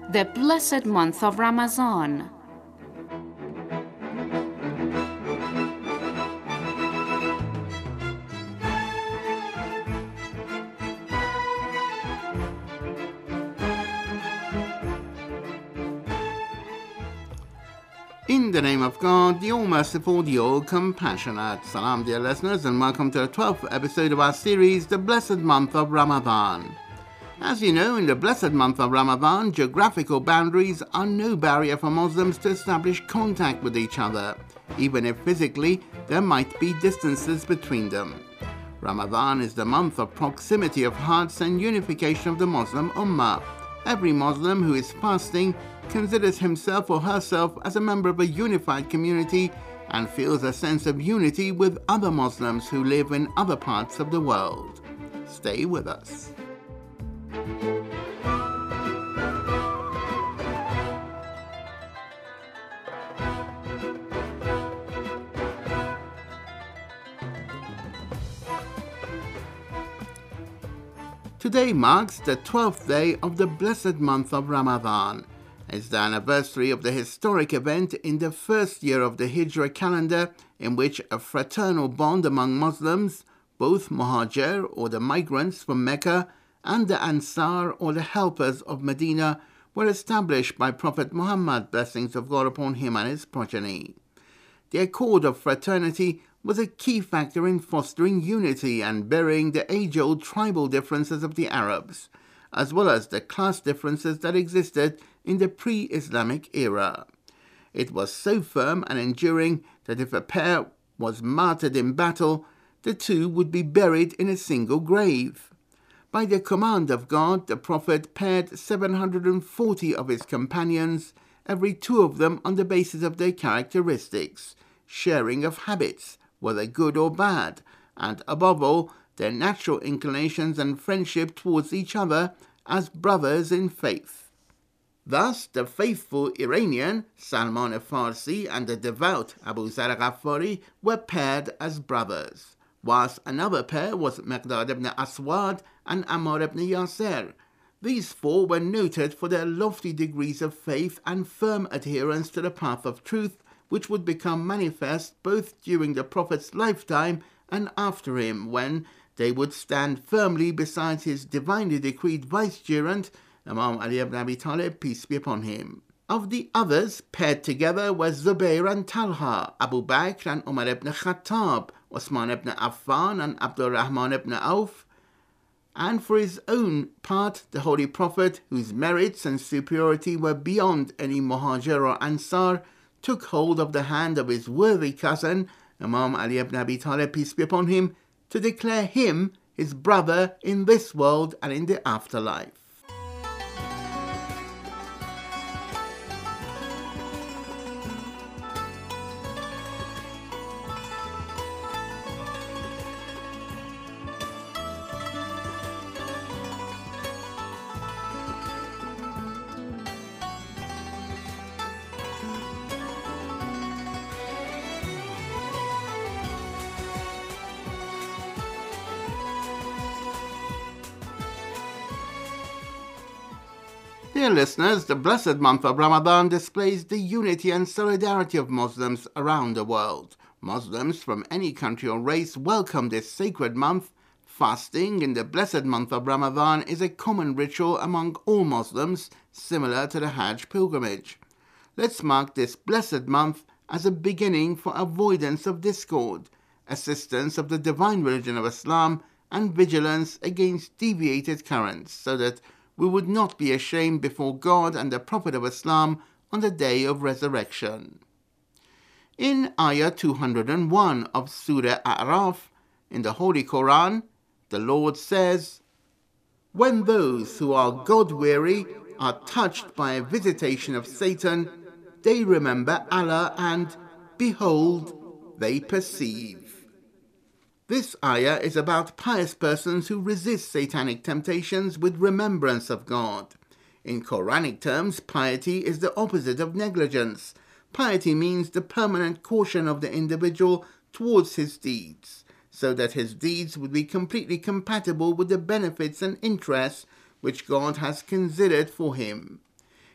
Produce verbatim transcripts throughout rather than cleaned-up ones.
the blessed month of Ramadan. In the name of God, the All-Merciful, the All-Compassionate. Salam, dear listeners, and welcome to the twelfth episode of our series, The Blessed Month of Ramadan. As you know, in the blessed month of Ramadan, geographical boundaries are no barrier for Muslims to establish contact with each other, even if physically there might be distances between them. Ramadan is the month of proximity of hearts and unification of the Muslim Ummah. Every Muslim who is fasting considers himself or herself as a member of a unified community and feels a sense of unity with other Muslims who live in other parts of the world. Stay with us. Today marks the twelfth day of the blessed month of Ramadan. It's the anniversary of the historic event in the first year of the Hijra calendar in which a fraternal bond among Muslims, both Muhajir or the migrants from Mecca and the Ansar or the helpers of Medina, were established by Prophet Muhammad, blessings of God upon him and his progeny. The accord of fraternity was a key factor in fostering unity and burying the age-old tribal differences of the Arabs, as well as the class differences that existed in the pre-Islamic era. It was so firm and enduring that if a pair was martyred in battle, the two would be buried in a single grave. By the command of God, the Prophet paired seven hundred forty of his companions, every two of them on the basis of their characteristics, sharing of habits, whether good or bad, and above all, their natural inclinations and friendship towards each other as brothers in faith. Thus, the faithful Iranian, Salman al-Farsi, and the devout Abu Zar al-Ghafari were paired as brothers, whilst another pair was Miqdad ibn Aswad and Ammar ibn Yasir. These four were noted for their lofty degrees of faith and firm adherence to the path of truth, which would become manifest both during the Prophet's lifetime and after him, when they would stand firmly beside his divinely decreed vicegerent, Imam Ali ibn Abi Talib, peace be upon him. Of the others, paired together were Zubayr and Talha, Abu Bakr and Umar ibn Khattab, Osman ibn Affan and Abdul Rahman ibn Auf, and for his own part, the Holy Prophet, whose merits and superiority were beyond any Muhajir or Ansar, took hold of the hand of his worthy cousin, Imam Ali ibn Abi Talib, peace be upon him, to declare him his brother in this world and in the afterlife. Dear listeners, the blessed month of Ramadan displays the unity and solidarity of Muslims around the world. Muslims from any country or race welcome this sacred month. Fasting in the blessed month of Ramadan is a common ritual among all Muslims, similar to the Hajj pilgrimage. Let's mark this blessed month as a beginning for avoidance of discord, assistance of the divine religion of Islam, and vigilance against deviated currents, so that we would not be ashamed before God and the Prophet of Islam on the day of resurrection. In Ayah two hundred one of Surah A'raf, in the Holy Quran, the Lord says, "When those who are God-weary are touched by a visitation of Satan, they remember Allah and, behold, they perceive." This ayah is about pious persons who resist satanic temptations with remembrance of God. In Quranic terms, piety is the opposite of negligence. Piety means the permanent caution of the individual towards his deeds, so that his deeds would be completely compatible with the benefits and interests which God has considered for him.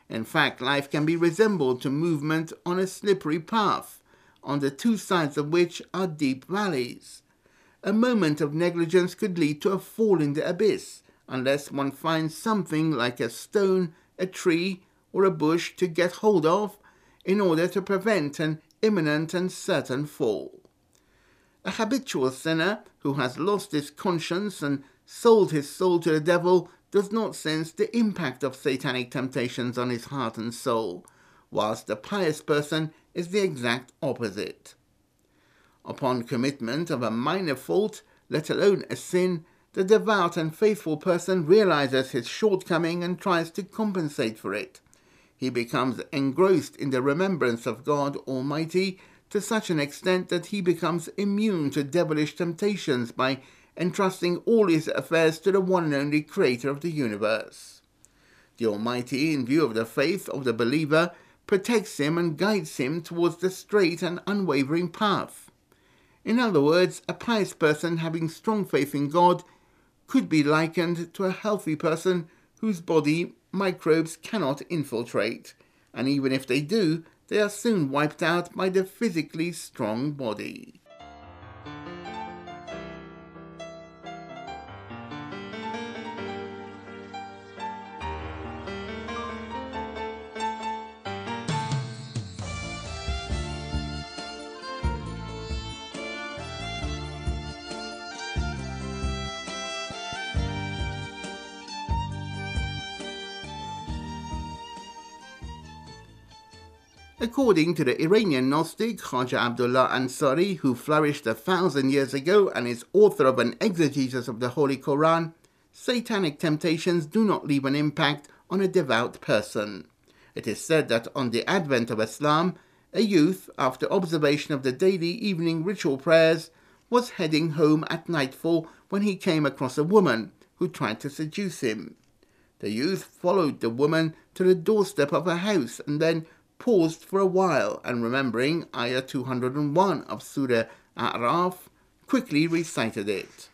In fact, life can be resembled to movement on a slippery path, on the two sides of which are deep valleys. A moment of negligence could lead to a fall in the abyss, unless one finds something like a stone, a tree, or a bush to get hold of in order to prevent an imminent and certain fall. A habitual sinner who has lost his conscience and sold his soul to the devil does not sense the impact of satanic temptations on his heart and soul, whilst the pious person is the exact opposite. Upon commitment of a minor fault, let alone a sin, the devout and faithful person realizes his shortcoming and tries to compensate for it. He becomes engrossed in the remembrance of God Almighty to such an extent that he becomes immune to devilish temptations by entrusting all his affairs to the one and only Creator of the universe. The Almighty, in view of the faith of the believer, protects him and guides him towards the straight and unwavering path. In other words, a pious person having strong faith in God could be likened to a healthy person whose body microbes cannot infiltrate, and even if they do, they are soon wiped out by the physically strong body. According to the Iranian Gnostic Khaja Abdullah Ansari, who flourished a thousand years ago and is author of an exegesis of the Holy Quran, satanic temptations do not leave an impact on a devout person. It is said that on the advent of Islam, a youth, after observation of the daily evening ritual prayers, was heading home at nightfall when he came across a woman who tried to seduce him. The youth followed the woman to the doorstep of her house and then paused for a while and, remembering Ayah two hundred one of Surah A'raf, quickly recited it.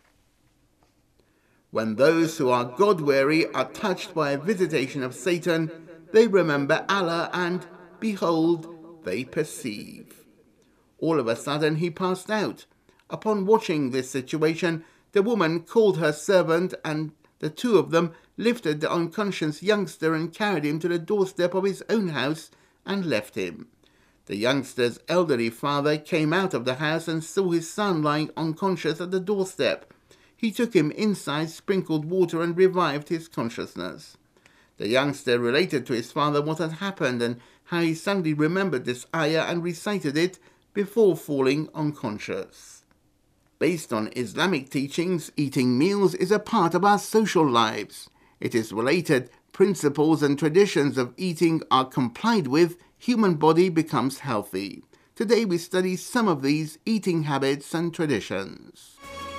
When those who are God-weary are touched by a visitation of Satan, they remember Allah and, behold, they perceive. All of a sudden he passed out. Upon watching this situation, the woman called her servant and the two of them lifted the unconscious youngster and carried him to the doorstep of his own house and left him. The youngster's elderly father came out of the house and saw his son lying unconscious at the doorstep. He took him inside, sprinkled water, and revived his consciousness. The youngster related to his father what had happened and how he suddenly remembered this ayah and recited it before falling unconscious. Based on Islamic teachings, eating meals is a part of our social lives. It is related principles and traditions of eating are complied with, human body becomes healthy. Today we study some of these eating habits and traditions.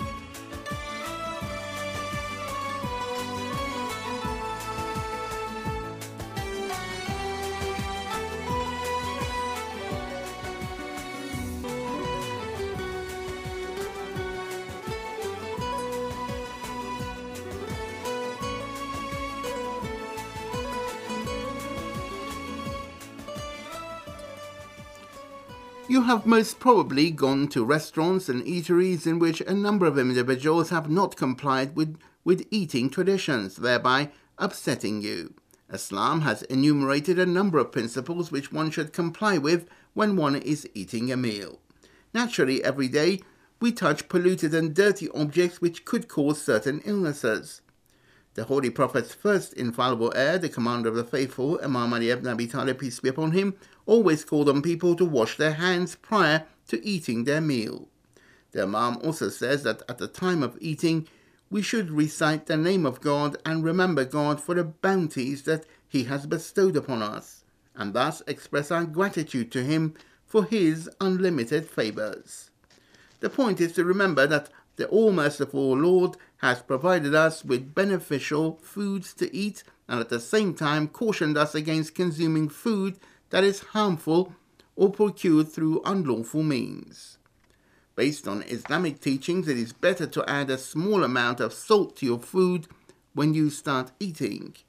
You have most probably gone to restaurants and eateries in which a number of individuals have not complied with, with eating traditions, thereby upsetting you. Islam has enumerated a number of principles which one should comply with when one is eating a meal. Naturally, every day we touch polluted and dirty objects which could cause certain illnesses. The Holy Prophet's first infallible heir, the commander of the faithful, Imam Ali ibn Abi Talib, peace be upon him, always called on people to wash their hands prior to eating their meal. The Imam also says that at the time of eating, we should recite the name of God and remember God for the bounties that He has bestowed upon us, and thus express our gratitude to Him for His unlimited favours. The point is to remember that the All-Merciful Lord has provided us with beneficial foods to eat and at the same time cautioned us against consuming food that is harmful or procured through unlawful means. Based on Islamic teachings, it is better to add a small amount of salt to your food when you start eating.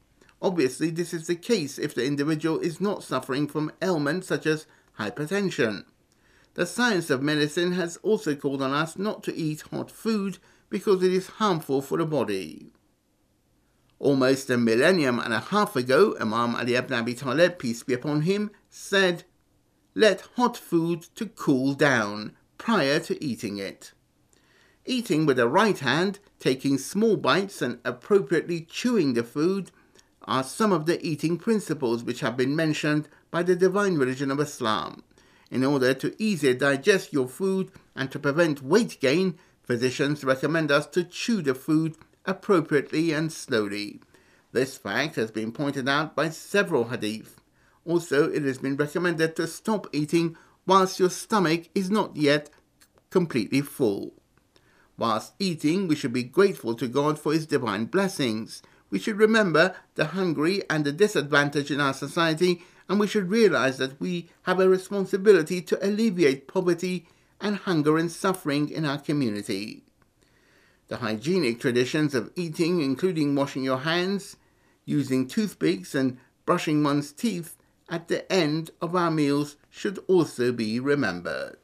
Obviously, this is the case if the individual is not suffering from ailments such as hypertension. The science of medicine has also called on us not to eat hot food because it is harmful for the body. Almost a millennium and a half ago, Imam Ali ibn Abi Talib, peace be upon him, said, "Let hot food to cool down prior to eating it." Eating with the right hand, taking small bites and appropriately chewing the food are some of the eating principles which have been mentioned by the divine religion of Islam. In order to easier digest your food and to prevent weight gain, physicians recommend us to chew the food appropriately and slowly. This fact has been pointed out by several hadith. Also, it has been recommended to stop eating whilst your stomach is not yet completely full. Whilst eating, we should be grateful to God for His divine blessings. We should remember the hungry and the disadvantaged in our society, and we should realize that we have a responsibility to alleviate poverty and hunger and suffering in our community. The hygienic traditions of eating, including washing your hands, using toothpicks and brushing one's teeth at the end of our meals, should also be remembered.